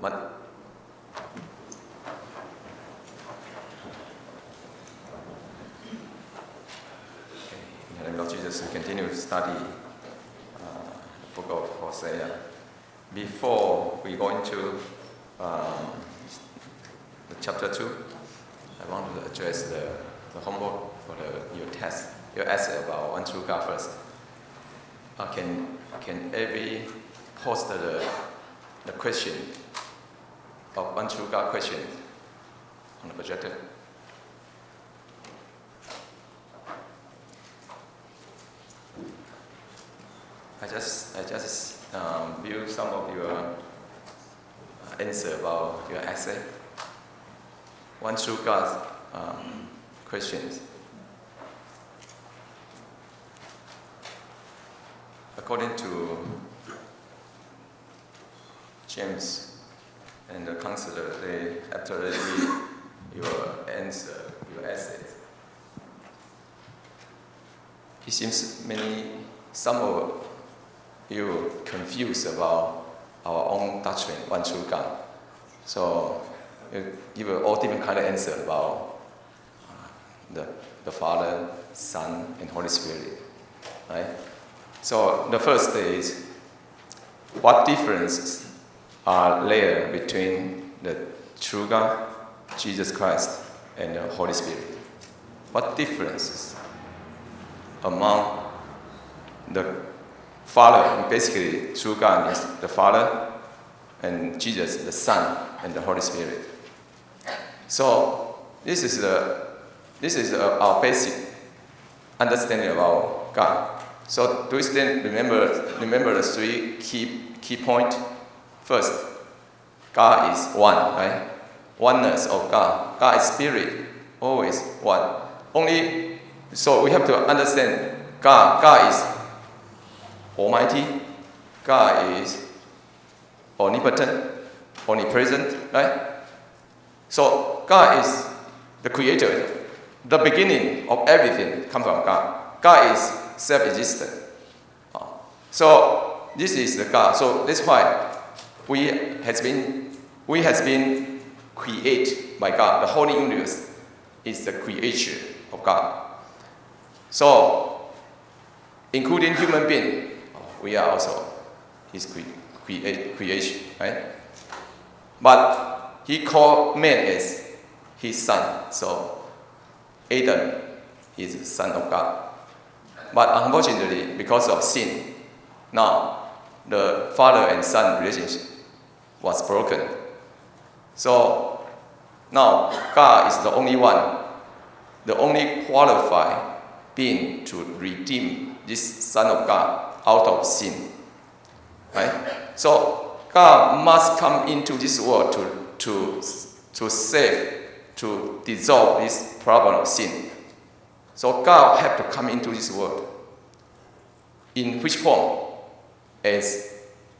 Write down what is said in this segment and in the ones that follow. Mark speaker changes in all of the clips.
Speaker 1: In the name of Jesus, we continue to study the book of Hosea. Before we go into the chapter 2, I want to address the homework for your essay about one true God first. Can every post the question of one true God question on the projector? I just view some of your answer about your essay. One true God questions. According to James and the counselor, after they read your answer, your essays, it seems some of you confused about our own doctrine, one true God. So you give all different kind of answer about the Father, Son, and Holy Spirit, right? So the first is, what differences are there between the true God, Jesus Christ, and the Holy Spirit? What differences among the Father? Basically, true God is the Father, and Jesus, the Son, and the Holy Spirit. So this is our basic understanding about God. So do we still remember the three key points? First, God is one, right? Oneness of God. God is spirit, always one. So we have to understand God is almighty. God is omnipotent, omnipresent, right? So God is the creator. The beginning of everything comes from God. God is self-existent. So this is the God. So that's why we has been created by God. The whole universe is the creation of God. So including human being, we are also His creation, right? But He called man as His son. So Adam is the son of God. But unfortunately, because of sin, now the father and son relationship was broken. So now God is the only one, the only qualified being to redeem this Son of God out of sin. Right? So God must come into this world to save, to dissolve this problem of sin. So God had to come into this world. In which form? As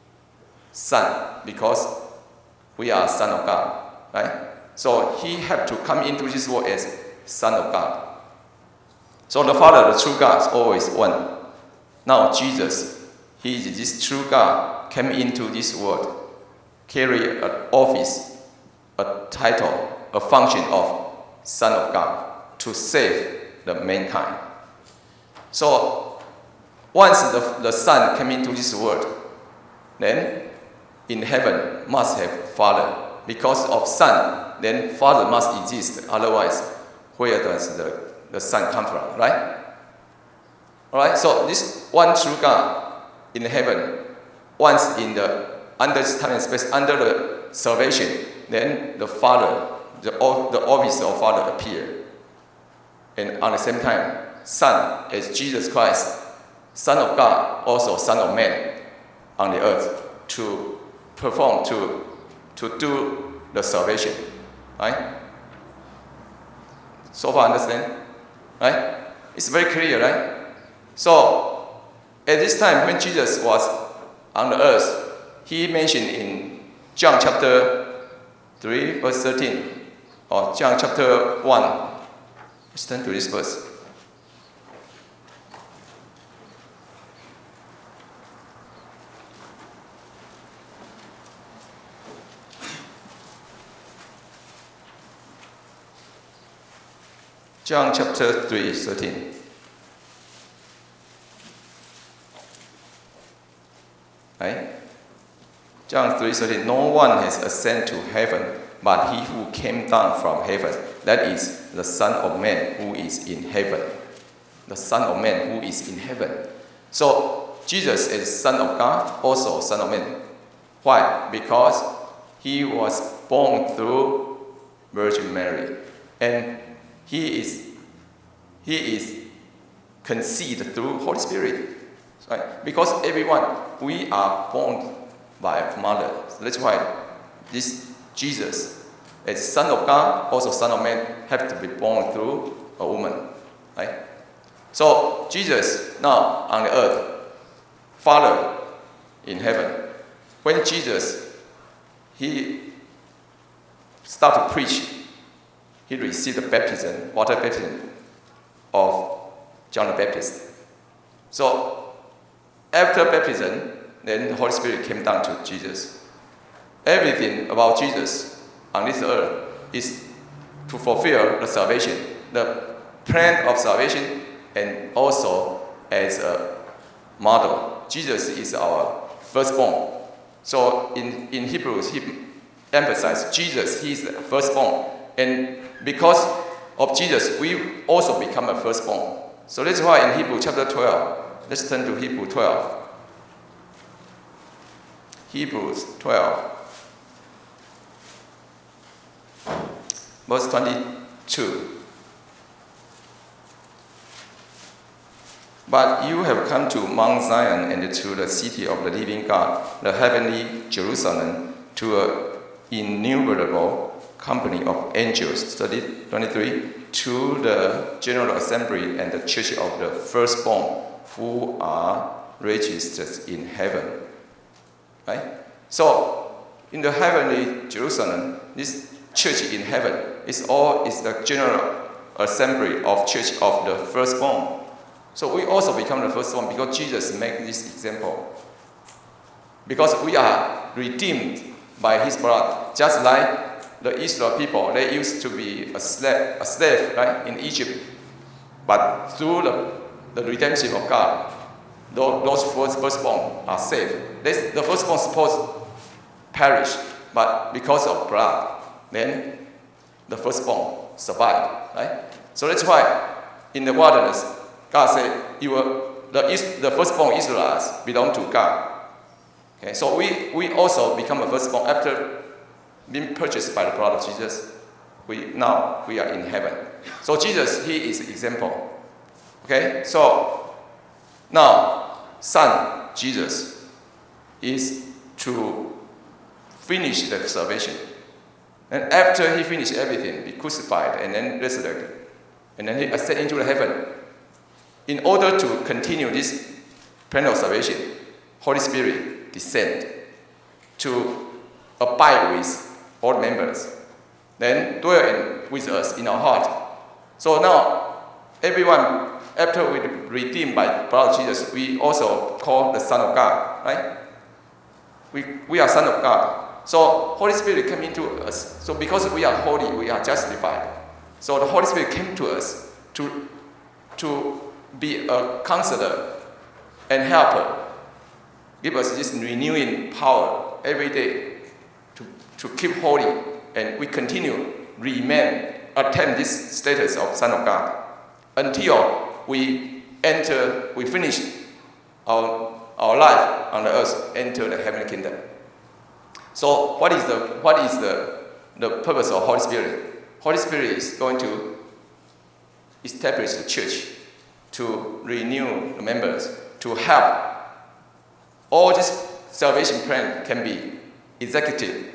Speaker 1: Son, because we are Son of God, right? So He had to come into this world as Son of God. So the Father, the true God, is always one. Now Jesus, He is this true God, came into this world, carry an office, a title, a function of Son of God to save the mankind. So once the Son came into this world, then in heaven must have Father. Because of Son, then Father must exist. Otherwise, where does the Son come from, right? Alright, so this one true God in heaven, once under this time and space, under the salvation, then the Father, the office of Father appeared. And at the same time, Son as Jesus Christ, Son of God, also Son of Man on the earth to perform, to do the salvation. Right? So far understand? Right? It's very clear, right? So at this time when Jesus was on the earth, He mentioned in John chapter 3 verse 13 or John chapter 1. Let's turn to this verse. John chapter 3:13. Right? John 3:13. No one has ascended to heaven, but he who came down from heaven, that is the Son of Man who is in heaven. The Son of Man who is in heaven. So Jesus is Son of God, also Son of Man. Why? Because he was born through Virgin Mary, and he is conceived through Holy Spirit. Right? Because everyone, we are born by a mother. So that's why this Jesus, as Son of God, also Son of Man, have to be born through a woman. Right? So Jesus now on the earth, Father in heaven. When Jesus, he started to preach, he received the baptism, water baptism of John the Baptist. So after baptism, then the Holy Spirit came down to Jesus. Everything about Jesus on this earth is to fulfill the salvation, the plan of salvation, and also as a model. Jesus is our firstborn. So in Hebrews, he emphasized Jesus, he is the firstborn. And because of Jesus, we also become a firstborn. So that's why in Hebrews chapter 12, let's turn to Hebrews 12. Hebrews 12, verse 22. But you have come to Mount Zion and to the city of the living God, the heavenly Jerusalem, to an innumerable company of angels, 23, to the general assembly and the church of the firstborn who are registered in heaven. Right? So, in the heavenly Jerusalem, this church in heaven is the general assembly of church of the firstborn. So we also become the firstborn because Jesus made this example. Because we are redeemed by his blood, just like the Israel people, they used to be a slave, right, in Egypt. But through the redemption of God, those firstborn are saved. The firstborn supposed to perish, but because of blood, then the firstborn survived, right? So that's why in the wilderness, God said, the firstborn Israelites belong to God. Okay, so we also become a firstborn after being purchased by the blood of Jesus. Now we are in heaven. So Jesus, he is example. Okay, so now Son Jesus is to finish the salvation. And after he finished everything, be crucified and then resurrected, and then he ascended into the heaven. In order to continue this plan of salvation, Holy Spirit descend to abide with all members, then dwell with us in our heart. So now, everyone, after we redeemed by the blood of Jesus, we also call the Son of God, right? We are Son of God. So Holy Spirit came into us. So because we are holy, we are justified. So the Holy Spirit came to us to be a counselor and helper. Give us this renewing power every day to keep holy, and we continue, attain this status of Son of God until we finish our life on the earth, enter the heavenly kingdom. So what is the purpose of Holy Spirit? Holy Spirit is going to establish the church, to renew the members, to help all this salvation plan can be executed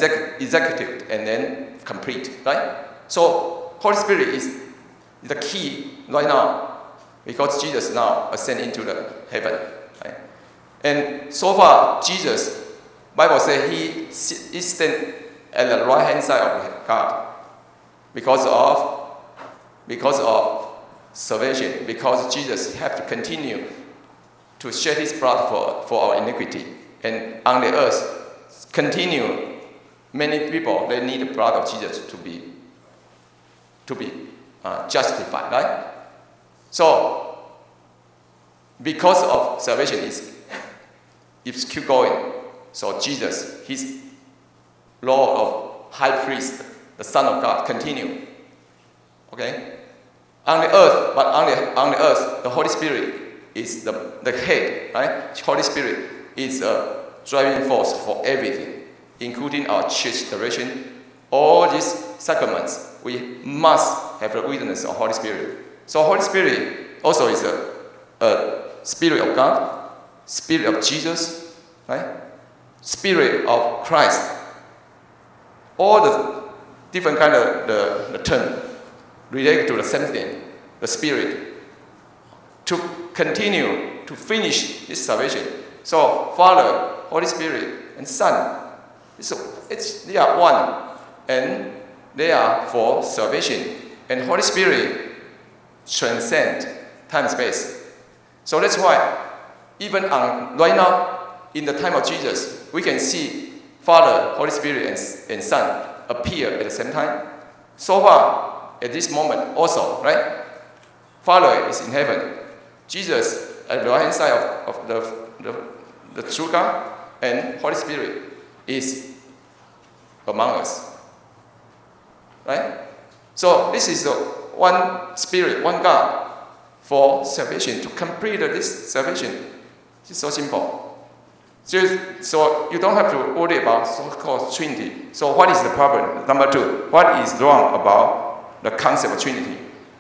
Speaker 1: and then complete, right? So Holy Spirit is the key right now, because Jesus now ascend into the heaven, right? And so far, Jesus, Bible says he stands at the right hand side of God because of salvation, because Jesus had to continue to shed his blood for our iniquity. And on the earth, continue, many people, they need the blood of Jesus to be justified, right? So, because of salvation is keep going. So Jesus, His Lord of High Priest, the Son of God, continue. Okay? On the earth, but on the earth, the Holy Spirit is the head, right? Holy Spirit is a driving force for everything, including our church direction. All these sacraments, we must have the witness of Holy Spirit. So Holy Spirit also is a Spirit of God, Spirit of Jesus, right? Spirit of Christ. All the different kind of the term related to the same thing, the Spirit, to continue to finish this salvation. So Father, Holy Spirit, and Son, they are one, and they are for salvation. And Holy Spirit transcend time and space. So that's why even right now, in the time of Jesus, we can see Father, Holy Spirit, and Son appear at the same time. So far, at this moment also, right? Father is in heaven. Jesus at the right hand side of the true God, and Holy Spirit is among us. Right? So this is the one Spirit, one God for salvation, to complete this salvation. It's so simple. So you don't have to worry about so-called Trinity. So what is the problem? Number two, what is wrong about the concept of Trinity?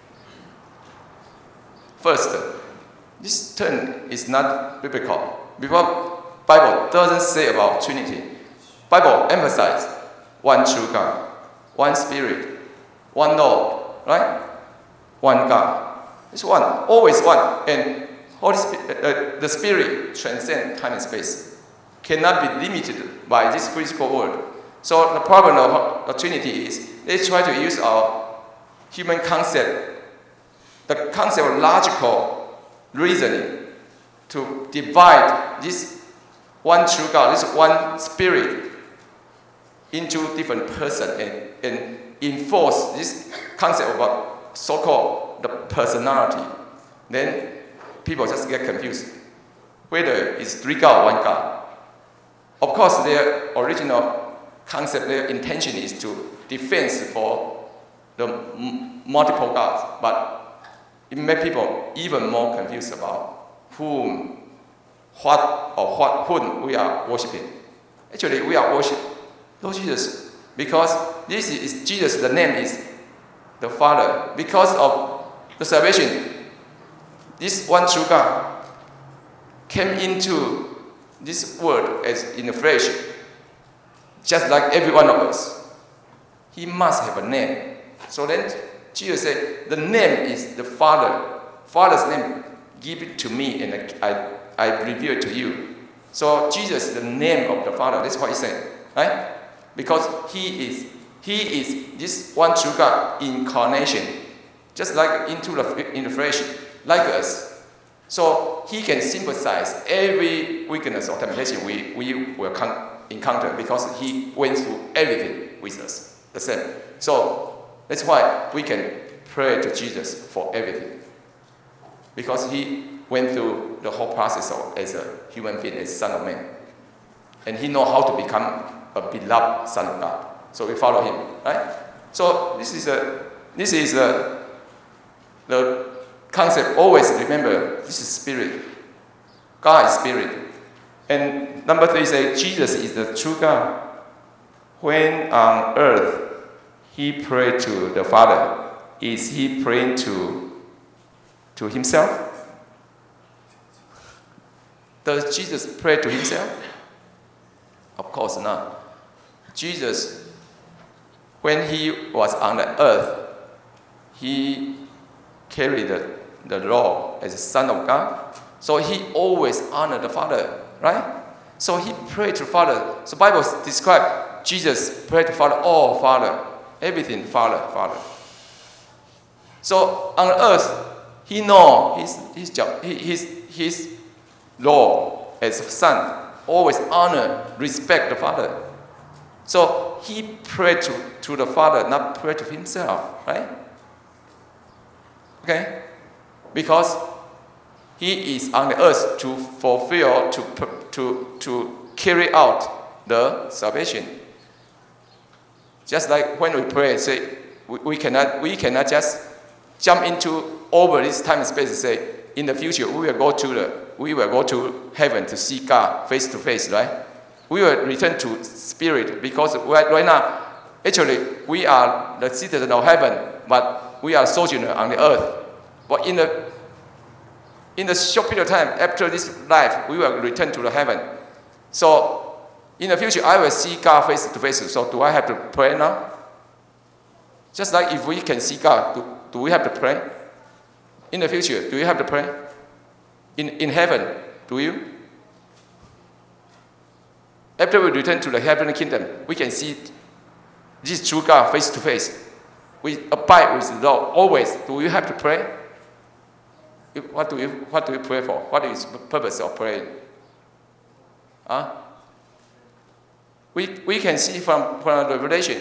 Speaker 1: First, this term is not biblical. Because Bible doesn't say about Trinity. Bible emphasizes one true God, one Spirit, one Lord, right? One God. It's one, always one. And Holy Spirit, the Spirit transcends time and space. Cannot be limited by this physical world. So the problem of the Trinity is they try to use our human concept, the concept of logical reasoning, to divide this one true God, this one Spirit, into different persons and enforce this concept of so-called the personality. Then people just get confused whether it's three God or one God. Of course, their original concept, their intention is to defend for the multiple gods, but it makes people even more confused about whom we are worshiping. Actually, we are worshiping Lord Jesus, because this is Jesus. The name is the Father. Because of the salvation, this one true God came into this world as in the flesh, just like every one of us. He must have a name. So then Jesus said, the name is the Father. Father's name, give it to me, and I reveal it to you. So Jesus is the name of the Father. That's what he said, right? Because he is this one true God incarnation, just like in the flesh, like us. So he can sympathize every weakness or temptation we will encounter, because he went through everything with us. The same. So that's why we can pray to Jesus for everything, because he went through the whole process as a human being, as Son of Man, and he knows how to become a beloved Son of God. So we follow him, right? So this is the concept. Always remember, this is Spirit. God is Spirit. And number three says Jesus is the true God. When on earth he prayed to the Father, is he praying to himself? Does Jesus pray to himself? Of course not. Jesus, when he was on the earth, he carried the law as a Son of God. So he always honored the Father, right? So he prayed to Father. So Bible describes Jesus prayed to Father, oh Father, everything, Father, Father. So on earth, he knows his job, his law as a son, always honor, respect the Father. So he prayed to the Father, not pray to himself, right? Okay? Because he is on the earth to fulfill, to carry out the salvation. Just like when we pray, say we cannot just jump into over this time and space and say, in the future we will go to heaven to see God face to face, right? We will return to spirit, because right now, actually, we are the citizens of heaven, but we are sojourners on the earth. But in the short period of time after this life, we will return to the heaven. So in the future, I will see God face to face. So do I have to pray now? Just like if we can see God, do we have to pray? In the future, do you have to pray? In heaven, do you? After we return to the heavenly kingdom, we can see this true God face to face. We abide with the Lord always. Do you have to pray? What do you pray for? What is the purpose of praying? We can see from Revelation,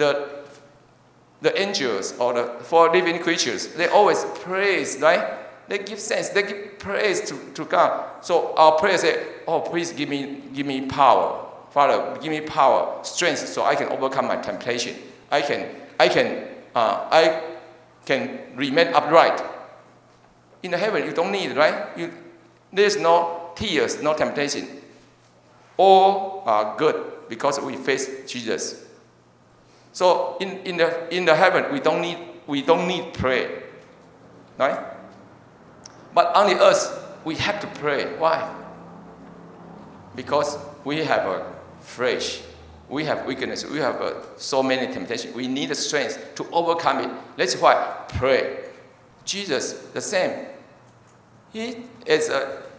Speaker 1: the angels or the four living creatures, they always praise, right? They give thanks, they give praise to God. So our prayer say, oh, please give me power. Father, give me power, strength, so I can overcome my temptation. I can remain upright. In the heaven, you don't need, right? There's no tears, no temptation. All are good because we face Jesus. So in the heaven, we don't need prayer, right? But on the earth, we have to pray. Why? Because we have a flesh, we have weakness, we have so many temptations. We need the strength to overcome it. That's why pray. Jesus, the same. He is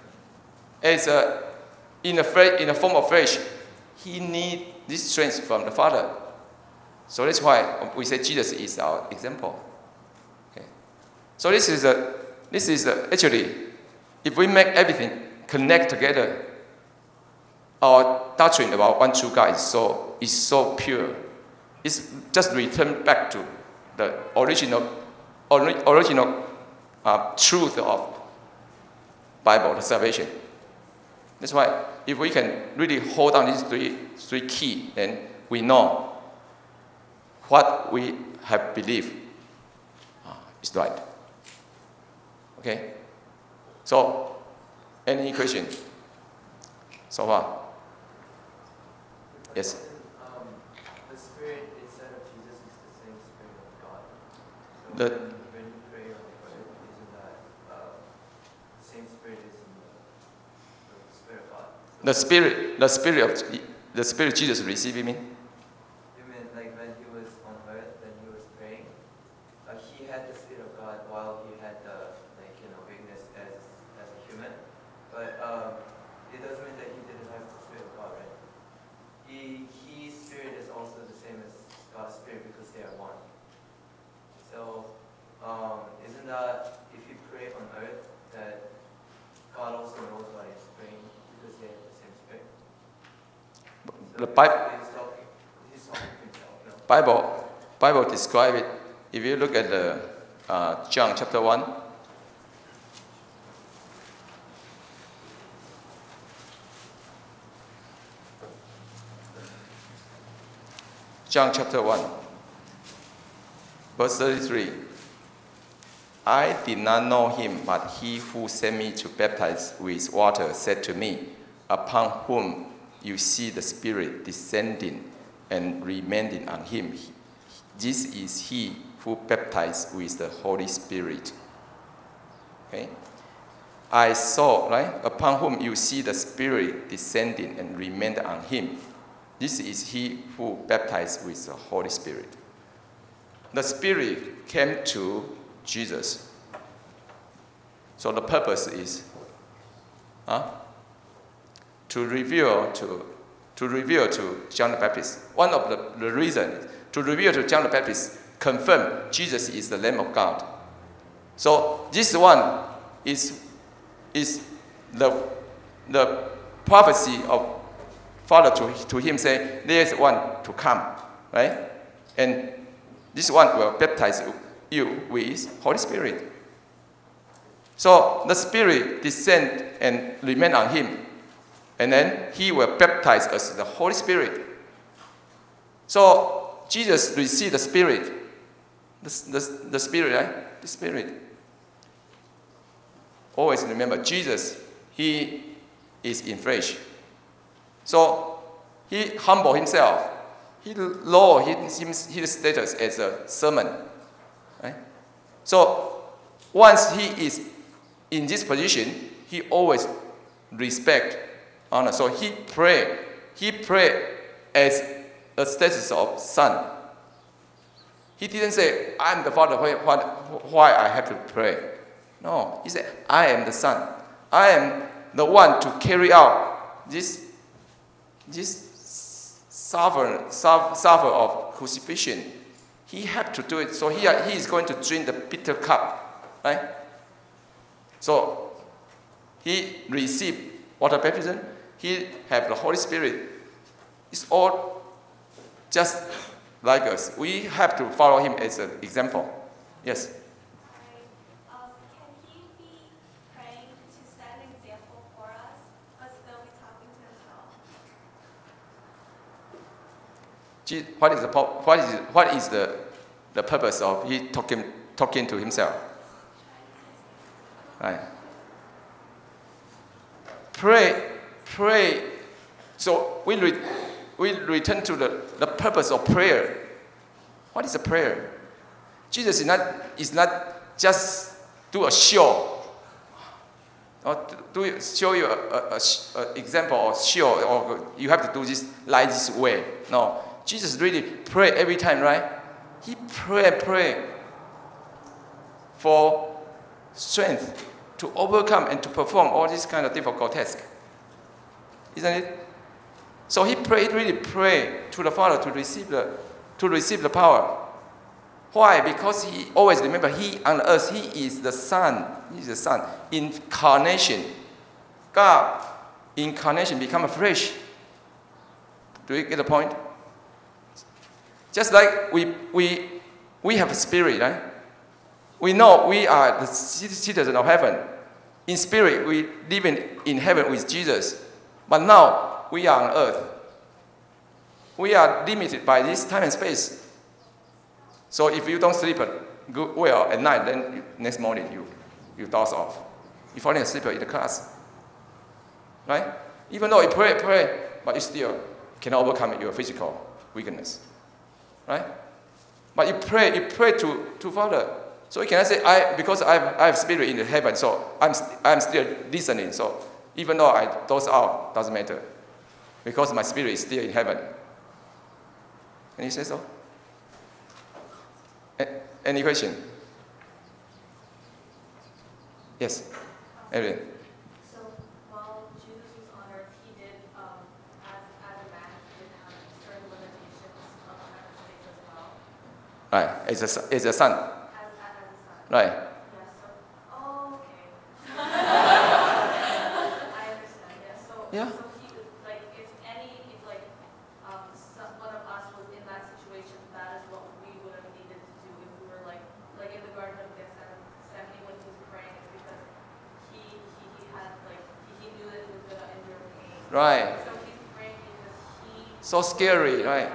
Speaker 1: in the form of flesh. He needs this strength from the Father. So that's why we say Jesus is our example. Okay. So this is actually, if we make everything connect together, our doctrine about one true God is so pure. It's just return back to the original truth of Bible, the salvation. That's why if we can really hold on these three keys, then we know what we have believed is right. Okay? So, any question so far? Yes?
Speaker 2: The Spirit inside of Jesus is the same Spirit of God. So
Speaker 1: The-
Speaker 2: when you pray on the Word, isn't that the same Spirit is in the Spirit of God?
Speaker 1: The spirit Jesus received, you mean?
Speaker 2: You mean like when he was on earth, when he was praying, he had the Spirit of God while he had the weakness as a human, but it doesn't mean that he didn't have the Spirit of God, right? His Spirit is also the same as God's Spirit because they are one. So isn't that if you pray on earth that God also knows what he's praying because they have the same Spirit? So
Speaker 1: The Bible.
Speaker 2: He's talking to himself, no?
Speaker 1: Bible describe it. If you look at the John chapter 1, John chapter 1, verse 33. I did not know him, but he who sent me to baptize with water said to me, upon whom you see the Spirit descending and remaining on him, this is he who baptized with the Holy Spirit. Okay? I saw, right? Upon whom you see the Spirit descending and remained on him. This is he who baptized with the Holy Spirit. The Spirit came to Jesus. So the purpose is to reveal to John the Baptist. One of the reasons to reveal to John the Baptist, confirm Jesus is the Lamb of God. So this one is the prophecy of Father to him saying, there is one to come, right? And this one will baptize you with Holy Spirit. So the Spirit descend and remain on him. And then he will baptize us with the Holy Spirit. So Jesus received the Spirit. The Spirit, right? The Spirit. Always remember, Jesus, he is in flesh. So he humbled himself. He lowered his status as a servant. Right? So once he is in this position, he always respect, honor. So he prayed as a status of son. He didn't say, I'm the Father, why I have to pray. No, he said, I am the Son. I am the one to carry out this suffer of crucifixion. He had to do it. So he is going to drink the bitter cup, right? So he received water baptism. He have the Holy Spirit. It's all just like us. We have to follow him as an example. Yes.
Speaker 3: Can he be praying to set an example for us, but still be talking to himself?
Speaker 1: What is the purpose of he talking to himself? Right. Pray. So we return to the purpose of prayer. What is a prayer? Jesus is not just do a show, or show you a example or show, or you have to do this like this way. No, Jesus really pray every time, right? He pray for strength to overcome and to perform all these kind of difficult tasks. Isn't it? So he really prayed to the Father to receive the power. Why? Because he always remember he on earth, he is the Son. He is the Son. Incarnation. God, incarnation become a flesh. Do you get the point? Just like we have a spirit, right? We know we are the citizens of heaven. In spirit, we live in heaven with Jesus. But now, we are on earth. We are limited by this time and space. So if you don't sleep well at night, then next morning you doze off. You fall asleep in the class. Right? Even though you pray, but you still cannot overcome your physical weakness. Right? But you pray to Father. So you cannot say, because I have spirit in the heaven, so I'm still listening. So even though I doze out, doesn't matter. Because my spirit is still in heaven. Can you say so? Any question? Yes, Evelyn.
Speaker 3: So while Jesus was on earth, he did, as a man, he did have certain limitations on that space as well.
Speaker 1: Right, as a son.
Speaker 3: As a son.
Speaker 1: Right.
Speaker 3: Yes. So, okay. I understand. Yes. So.
Speaker 1: Yeah.
Speaker 3: So he like if one of us was in that situation, that is what we would have needed to do if we were like in the Garden of Gethsemane when he was praying, because he had he knew that he was gonna endure pain.
Speaker 1: Right.
Speaker 3: So he's praying because he.
Speaker 1: So scary, right?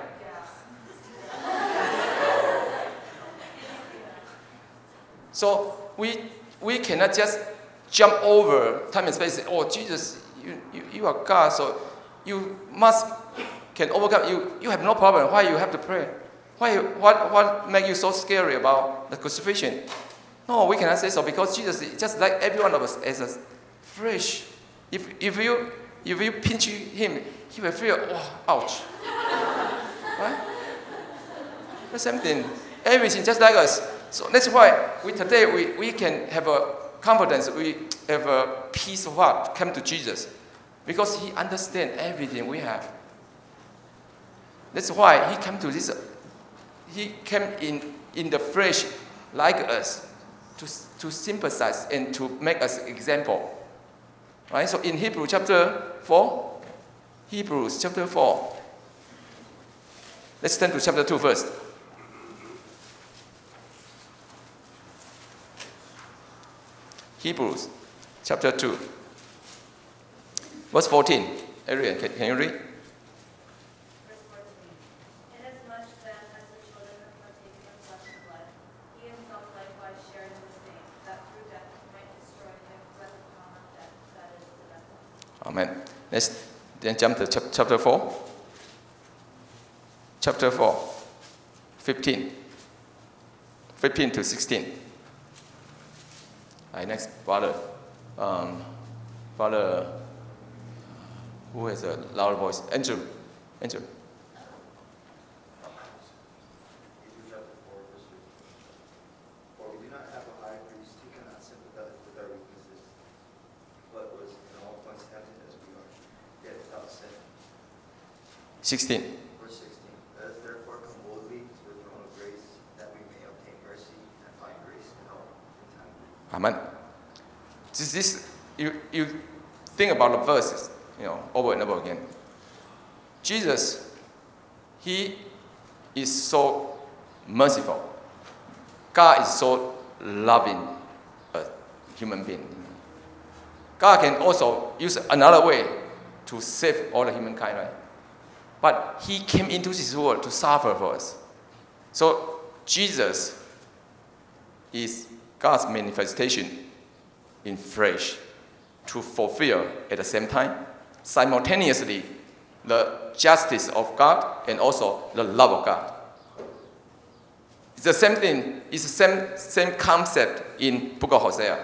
Speaker 1: So we cannot just jump over time and space. Oh, Jesus, you are God, so you can overcome. You have no problem. Why you have to pray? What make you so scary about the crucifixion? No, we cannot say so, because Jesus is just like every one of us as a flesh. If you pinch him, he will feel, oh, ouch. Right? The same thing. Everything just like us. So that's why today we can have a confidence, we have a peace of heart come to Jesus, because he understands everything we have. That's why he came to this. He came in the flesh like us to sympathize and to make us example. Right? So in Hebrews chapter 4, let's turn to chapter 2 first. Hebrews chapter 2, verse 14. Arian, can you read?
Speaker 3: Verse 14. Inasmuch then as the children have partaken of flesh and blood, he himself likewise shared in the same, that through death he might destroy him who has the power of death, that is, the devil.
Speaker 1: Amen. Let's then jump to chapter 4. Chapter 4, 15 to 16. Next, Father. Father, who has a loud voice? Andrew.
Speaker 4: Hebrews chapter 4, verse 15. For we do not have a high priest who cannot sympathize with our weaknesses, but was in all points tempted as we are, yet without sin.
Speaker 1: 16.
Speaker 4: Verse 16. Let us therefore come boldly to the throne of grace, that we may obtain mercy and find grace to help in time of need.
Speaker 1: Amen. You think about the verses, over and over again. Jesus, he is so merciful. God is so loving a human being. God can also use another way to save all the humankind, right? But he came into this world to suffer for us. So Jesus is God's manifestation in flesh to fulfill at the same time, simultaneously, the justice of God and also the love of God. It's the same thing. It's the same concept in Book of Hosea.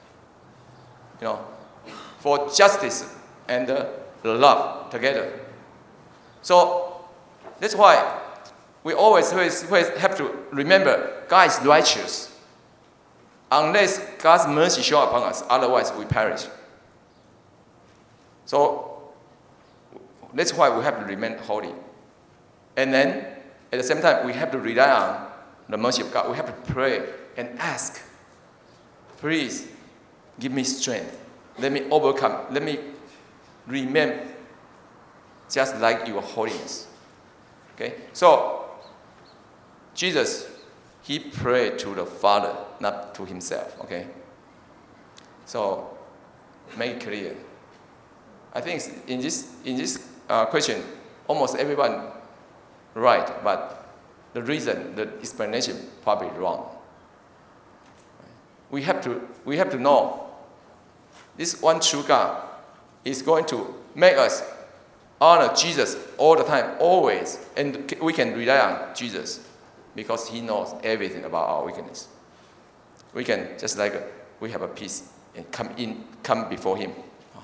Speaker 1: For justice and love together. So that's why we always have to remember God is righteous. Unless God's mercy show upon us, otherwise we perish. So that's why we have to remain holy. And then, at the same time, we have to rely on the mercy of God. We have to pray and ask, please give me strength. Let me overcome. Let me remain just like your holiness. Okay? So, Jesus, he prayed to the Father, not to himself. Okay? So, make it clear. I think in this question, almost everyone right, but the reason, the explanation probably wrong. We have to know this one true God is going to make us honor Jesus all the time, always, and we can rely on Jesus because he knows everything about our weakness. We can just like we have a peace and come before him.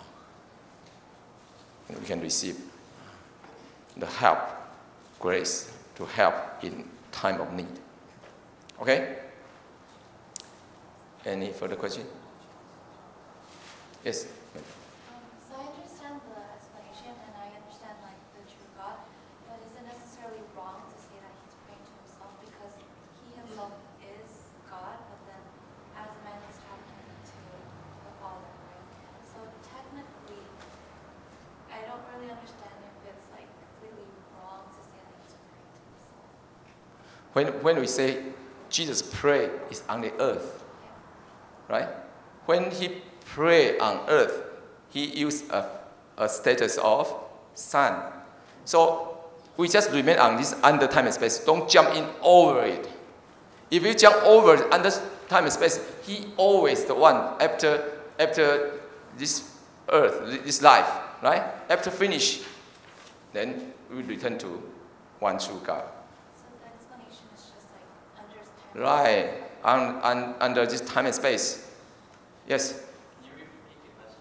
Speaker 1: And we can receive the help, grace to help in time of need. Okay? Any further question? Yes.
Speaker 5: So I understand the explanation and I understand the true God, but is it necessarily wrong to say that he's praying to himself because he himself is God, but then as a man he's talking to the Father, right? So technically, I don't really understand if it's completely wrong to say that he's praying to himself.
Speaker 1: When we say Jesus prayed is on the earth, right? When he prayed on earth, he used a status of son. So we just remain on this under time and space. Don't jump in over it. If you jump over under time and space, he always the one after this earth, this life, right? After finish, then we return to one true God.
Speaker 5: So the explanation is just under time.
Speaker 1: Right, under this time and space. Yes.
Speaker 2: Can you repeat the question?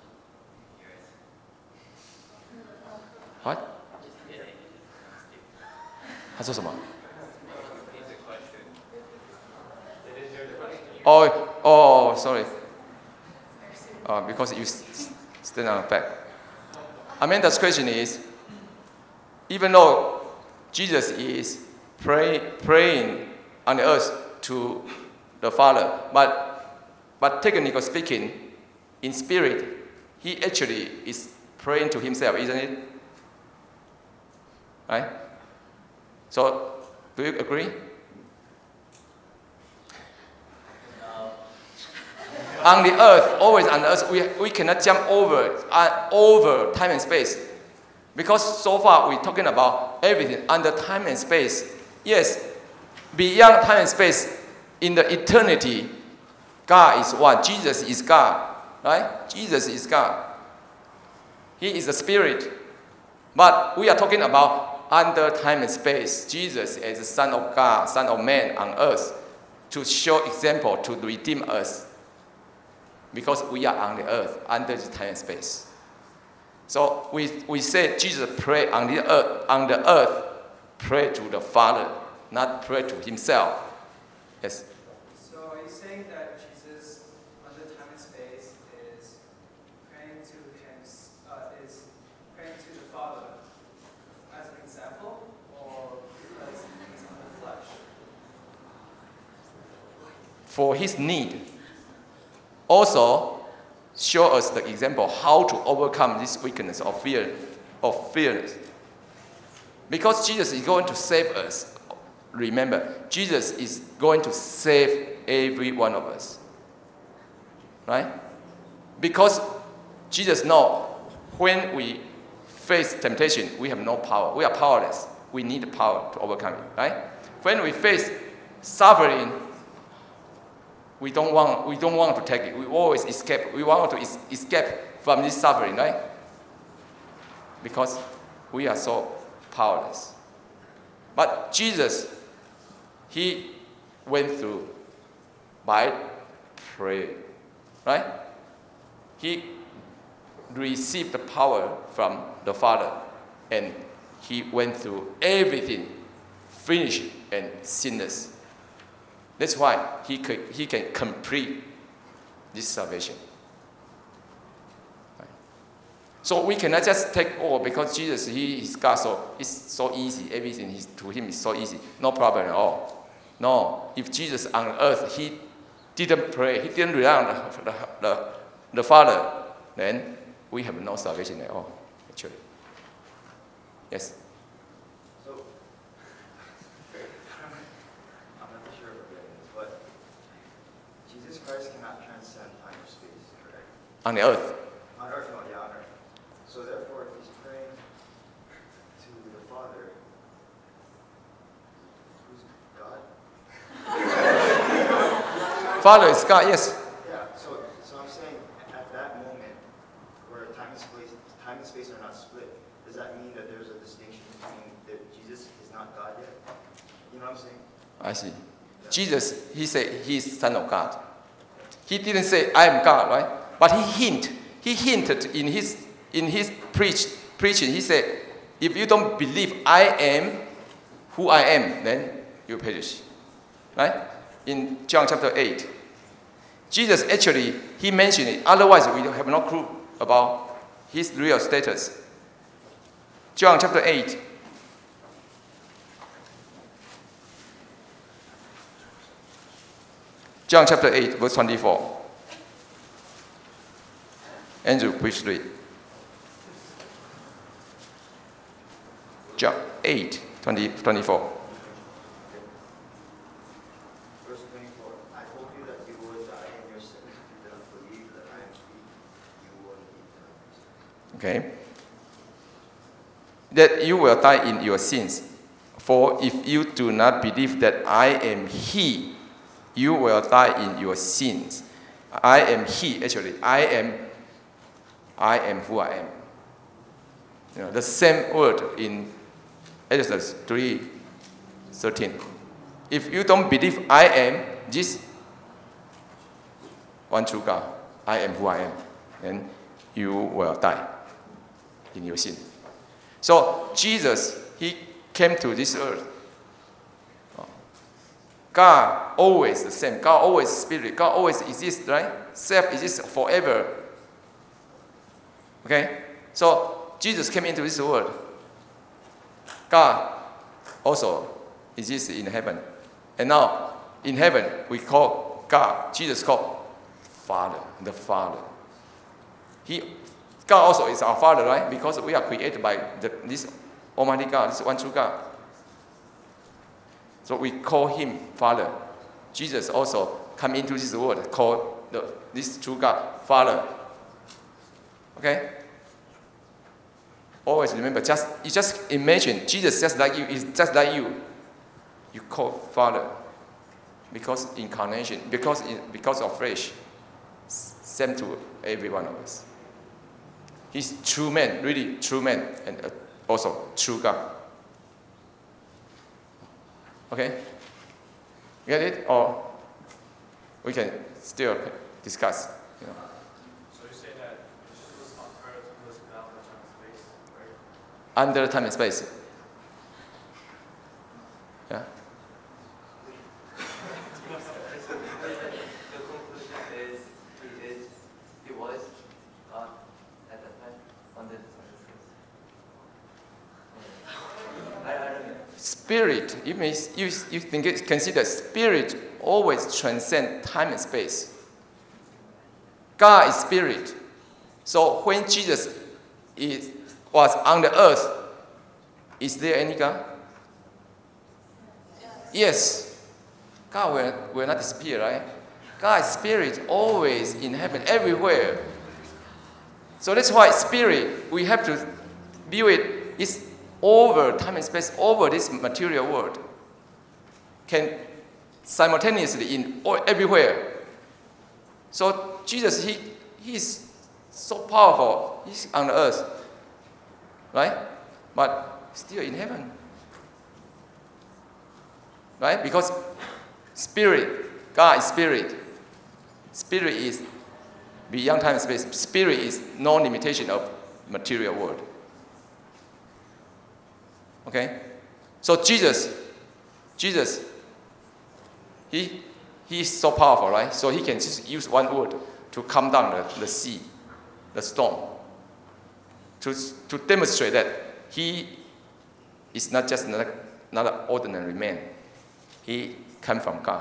Speaker 1: What? 他说什么？ Oh, sorry. Because you stand on the back. Amanda's question is, even though Jesus is praying on the earth to the Father, but technically speaking, in spirit, he actually is praying to himself, isn't it? Right? So, do you agree? on the earth, always on the earth, we cannot jump over time and space. Because so far we're talking about everything under time and space. Yes, beyond time and space, in the eternity, God is one. Jesus is God. Right? Jesus is God. He is the Spirit. But we are talking about under time and space. Jesus is the Son of God, Son of Man on earth, to show example, to redeem us. Because we are on the earth, under the time and space. So we say Jesus pray on the earth, pray to the Father, not pray to himself. Yes.
Speaker 6: So are you saying that Jesus, under time and space, is praying to him, is praying to the Father as an example, or because he's on the flesh?
Speaker 1: For his need. Also, show us the example how to overcome this weakness of fear, because Jesus is going to save us. Remember, Jesus is going to save every one of us, right? Because Jesus knows when we face temptation, we have no power. We are powerless. We need the power to overcome it, right? When we face suffering, we don't want to take it. We always escape. We want to escape from this suffering, right? Because we are so powerless. But Jesus, he went through by prayer, right? He received the power from the Father, and he went through everything, finished and sinless. That's why he can complete this salvation. Right? So we cannot just take all because Jesus, he is God, so it's so easy. Everything to him is so easy. No problem at all. No, if Jesus on earth, he didn't pray, he didn't rely on the Father, then we have no salvation at all, actually. Yes?
Speaker 4: So, I'm not sure if I'm getting this, but Jesus Christ cannot transcend time or space, correct?
Speaker 1: On the earth.
Speaker 4: On earth, no, yeah, on earth. So therefore, if he's praying to the Father, who's God?
Speaker 1: Father is God, yes.
Speaker 4: Yeah, so I'm saying at that moment where time and space are not split, does that mean that there's a distinction between that Jesus is not God yet? You know what I'm saying?
Speaker 1: I see. Jesus, he said he is Son of God. He didn't say I am God, right? But he hinted in his preaching. He said, if you don't believe I am who I am, then you perish. Right? In John chapter 8. Jesus actually, he mentioned it. Otherwise, we have no clue about his real status. John chapter 8. John chapter 8, verse 24. Andrew, please read. John 8, 24.
Speaker 4: Verse 24. I told you that you would die in your sins if you did not believe that I am He. You would eat.
Speaker 1: Okay. That you will die in your sins. For if you do not believe that I am He, you will die in your sins. I am He, actually. I am who I am. You know, the same word in Exodus 3:13. If you don't believe I am this one true God, I am who I am, then you will die in your sin. So Jesus, he came to this earth. God always the same. God always spirit. God always exists, right? Self exists forever. Okay? So Jesus came into this world. God also exists in heaven. And now, in heaven, we call God, Jesus called Father, the Father. God also is our Father, right? Because we are created by this Almighty God, this one true God. So we call Him Father. Jesus also come into this world called this true God, Father. Okay? Always remember, you just imagine Jesus just like you, is just like you. You call Father because incarnation, because of flesh, same to every one of us. He's true man, really true man, and also true God. Okay? Get it? Or we can still discuss. You know.
Speaker 7: So you say that Jesus was on earth, he was without the time and space, right?
Speaker 1: Under time and space. Yeah.
Speaker 2: The conclusion is he was God at that time under the time and space. I don't know.
Speaker 1: Spirit, you consider spirit always transcend time and space. God is spirit. So when Jesus was on the earth, is there any God? Yes. God will not disappear, right? God is spirit, always in heaven, everywhere. So that's why spirit, we have to view it, it's over time and space, over this material world. Can simultaneously everywhere. So Jesus, he is so powerful. He's on the earth, right? But still in heaven, right? Because spirit, God is spirit. Spirit is beyond time and space. Spirit is no limitation of material world. Okay, so Jesus, he is so powerful, right? So he can just use one word to calm down the sea, the storm, to demonstrate that he is not just not an ordinary man. He came from God.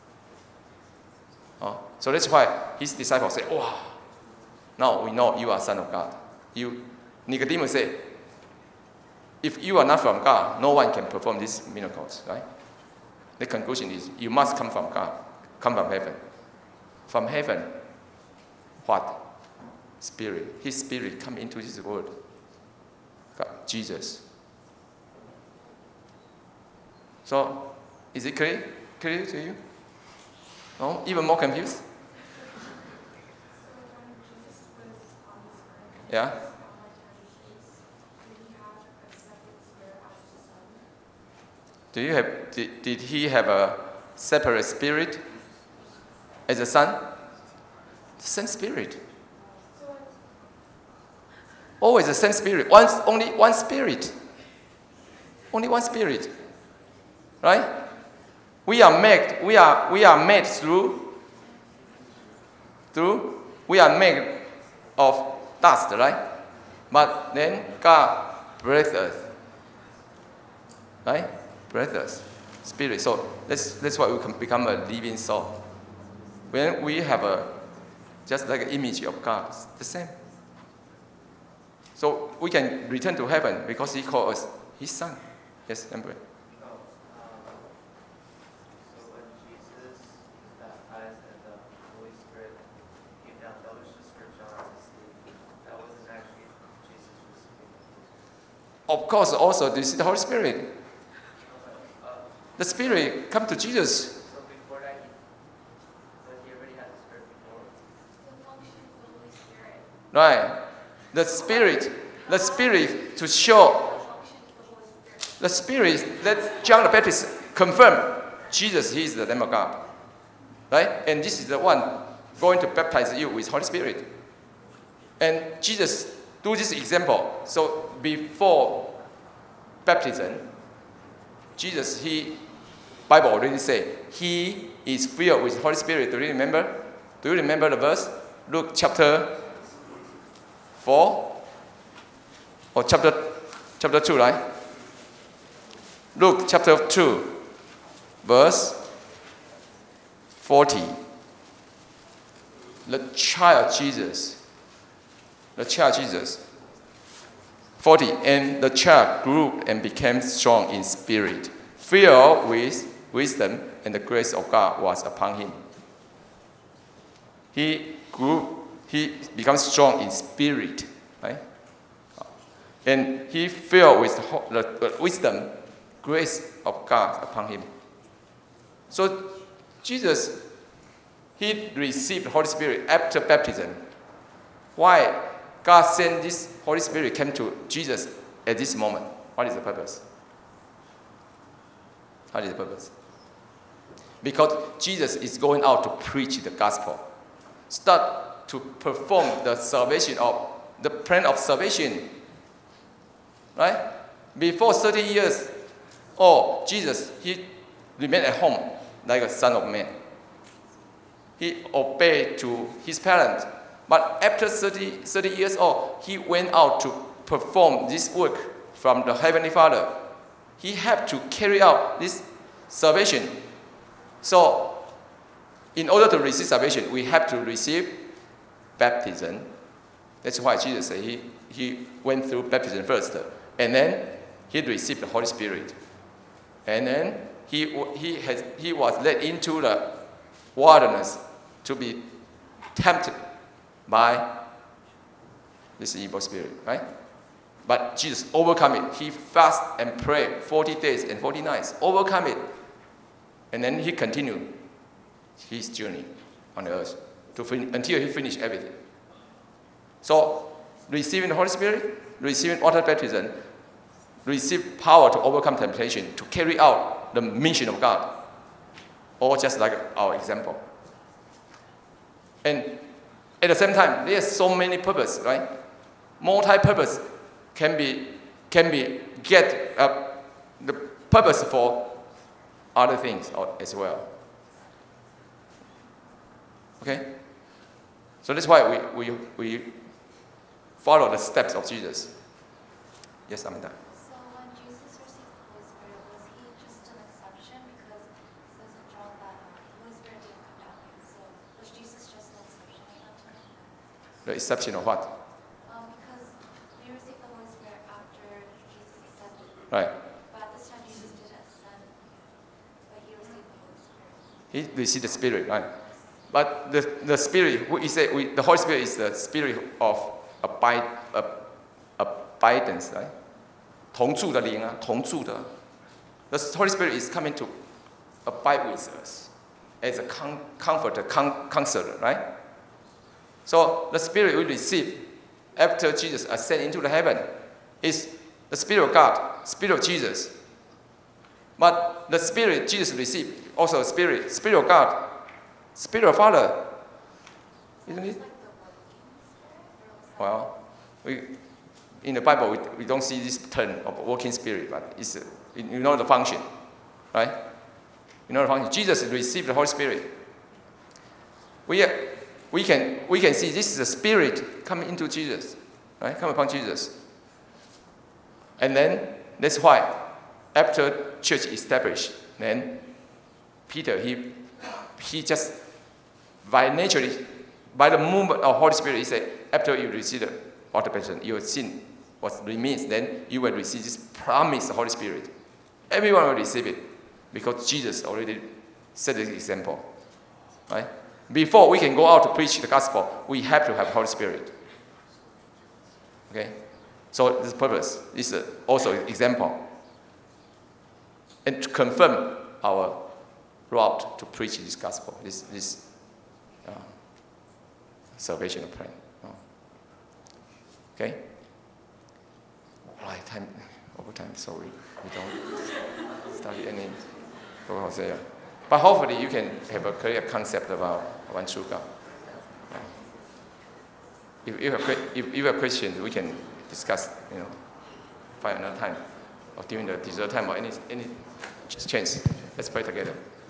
Speaker 1: So that's why his disciples say, "Wow, now we know you are Son of God." Nicodemus said, if you are not from God, no one can perform these miracles, right? The conclusion is you must come from God, come from heaven. From heaven, what? Spirit. His spirit come into this world. God, Jesus. So, is it clear to you? No? Even more confused? Yeah? Did he have a separate spirit as a son? The same spirit. Always the same spirit. Only one spirit. Only one spirit. Right? We are made we are made of dust, right? But then God breathed us. Right? Breathed us. Spirit. So that's why we can become a living soul. When we have just like an image of God, it's the same. So we can return to heaven because he called us his son. Yes, Amber.
Speaker 2: So when Jesus baptized and the Holy Spirit came down, that was just for John to see. That wasn't actually Jesus was speaking.
Speaker 1: Of course, also this is the Holy Spirit. The Spirit come to Jesus.
Speaker 2: So before that, he already had the Spirit before.
Speaker 5: The function of the Holy Spirit.
Speaker 1: Right. The Spirit to show. The Spirit that John the Baptist confirm Jesus, he is the Lamb of God. Right? And this is the one going to baptize you with Holy Spirit. And Jesus do this example. So before baptism, Jesus, Bible already say, he is filled with Holy Spirit. Do you remember? Do you remember the verse? Luke chapter 4 or chapter 2, right? Luke chapter 2, verse 40. The child Jesus. 40. And the child grew and became strong in spirit, filled with wisdom, and the grace of God was upon him. he becomes strong in spirit, right? And he filled with the wisdom, grace of God upon him. So Jesus, he received the Holy Spirit after baptism. Why God sent this Holy Spirit came to Jesus at this moment? What is the purpose? What is the purpose? Because Jesus is going out to preach the gospel. Start to perform the salvation of the plan of salvation. Right? Before 30 years, Jesus, he remained at home like a son of man. He obeyed to his parents. But after 30 years old, he went out to perform this work from the Heavenly Father. He had to carry out this salvation. So, in order to receive salvation, we have to receive baptism. That's why Jesus said he went through baptism first. And then he received the Holy Spirit. And then he was led into the wilderness to be tempted by this evil spirit, right? But Jesus overcome it. He fasted and prayed 40 days and 40 nights, overcome it. And then he continued his journey on the earth until he finished everything. So, receiving the Holy Spirit, receiving water baptism, receive power to overcome temptation, to carry out the mission of God. Or just like our example. And at the same time, there's so many purposes, right? Multi-purpose can be get the purpose for other things as well. Okay? So that's why we follow the steps of Jesus. Yes, Amanda.
Speaker 5: So when Jesus received the Holy Spirit, was he just an exception? Because it says in John that the Holy Spirit didn't come down here. So was Jesus just an exception at that time?
Speaker 1: The exception of what?
Speaker 5: Because we received the Holy Spirit after Jesus ascended.
Speaker 1: Right.
Speaker 5: But at this time Jesus didn't ascend, but he received the Holy Spirit.
Speaker 1: He received the Spirit, right? But the Spirit, the Holy Spirit is the Spirit of abidance, right? 同住的灵啊，同住的。The Holy Spirit is coming to abide with us as a comforter, counselor, right? So the Spirit we receive after Jesus ascended into the heaven is the Spirit of God, Spirit of Jesus. But the Spirit Jesus received also a Spirit of God, Spirit of Father, isn't it? Well, in the Bible we don't see this term of working spirit, but it's you know the function, right? You know the function. Jesus received the Holy Spirit. We can see this is the Spirit coming into Jesus, right? Come upon Jesus. And then that's why after church established, then Peter he just by the movement of Holy Spirit, he said, after you receive the water baptism, your sin remains, then you will receive this promised Holy Spirit. Everyone will receive it because Jesus already set the example, right? Before we can go out to preach the gospel, we have to have Holy Spirit. Okay, so this purpose is also an example, and to confirm our route to preach this gospel, this salvation plan. Okay? Right, overtime, so we don't study any for Hosea. But hopefully you can have a clear concept about one true God. If you have questions, we can discuss, find another time, or during the dessert time, or any chance. Let's pray together.